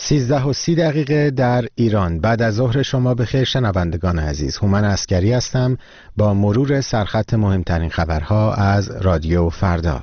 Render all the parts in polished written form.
13:30 در ایران. بعد از ظهر شما بخیر شنوندگان عزیز. هومن عسکری هستم با مرور سرخط مهمترین خبرها از رادیو فردا.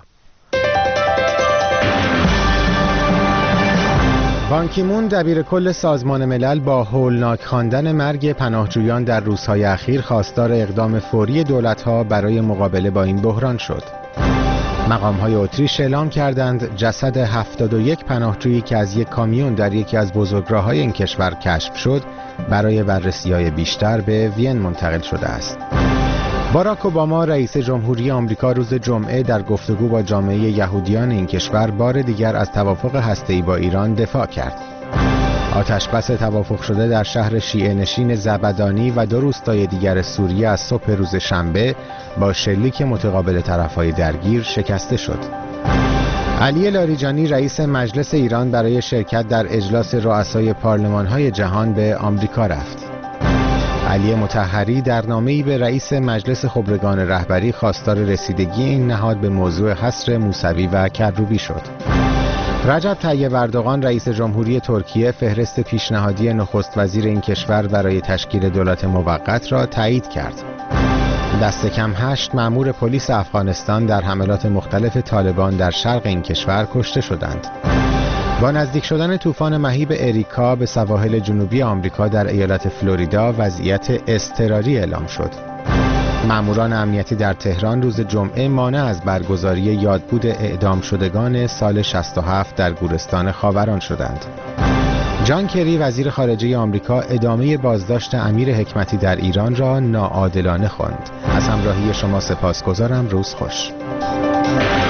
بان کی مون دبیر کل سازمان ملل با هولناک خواندن مرگ پناهجویان در روزهای اخیر خواستار اقدام فوری دولت‌ها برای مقابله با این بحران شد. مقام‌های اتریش اعلام کردند جسد 71 پناهجویی که از یک کامیون در یکی از بزرگراه‌های این کشور کشف شد برای بررسی‌های بیشتر به وین منتقل شده است. باراک اوباما رئیس جمهوری آمریکا روز جمعه در گفتگو با جامعه یهودیان این کشور بار دیگر از توافق هسته‌ای با ایران دفاع کرد. آتشبس توافق شده در شهر شیعه نشین زبدانی و 2 روستای دیگر سوریه از صبح روز شنبه با شلیک متقابل طرفهای درگیر شکسته شد. علی لاریجانی رئیس مجلس ایران برای شرکت در اجلاس رؤسای پارلمان‌های جهان به آمریکا رفت. علی مطهری در نامه‌ای به رئیس مجلس خبرگان رهبری خواستار رسیدگی این نهاد به موضوع حصر موسوی و کروبی شد. رجب طیب اردوغان رئیس جمهوری ترکیه فهرست پیشنهادی نخست وزیر این کشور برای تشکیل دولت موقت را تایید کرد. دست کم 8 مأمور پلیس افغانستان در حملات مختلف طالبان در شرق این کشور کشته شدند. با نزدیک شدن طوفان مهیب اریکا به سواحل جنوبی آمریکا در ایالت فلوریدا وضعیت اضطراری اعلام شد. مأموران امنیتی در تهران روز جمعه مانع از برگزاری یادبود اعدام شدگان سال 67 در گورستان خاوران شدند. جان کری وزیر خارجه آمریکا ادامه بازداشت امیر حکمتی در ایران را ناعادلانه خواند. از همراهی شما سپاسگزارم. روز خوش.